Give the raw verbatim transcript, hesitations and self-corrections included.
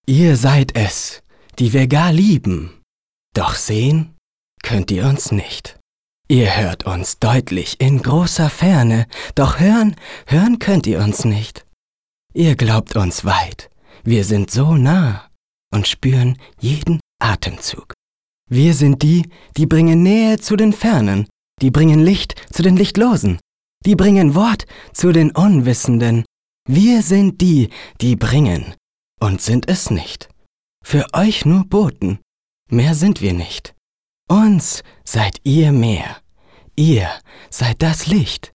Ihr seid es, die wir gar lieben. Doch sehen könnt ihr uns nicht. Ihr hört uns deutlich in großer Ferne, doch hören, hören könnt ihr uns nicht. Ihr glaubt uns weit, wir sind so nah und spüren jeden Atemzug. Wir sind die, die bringen Nähe zu den Fernen, die bringen Licht zu den Lichtlosen, die bringen Wort zu den Unwissenden. Wir sind die, die bringen und sind es nicht. Für euch nur Boten, mehr sind wir nicht. Uns seid ihr mehr, ihr seid das Licht.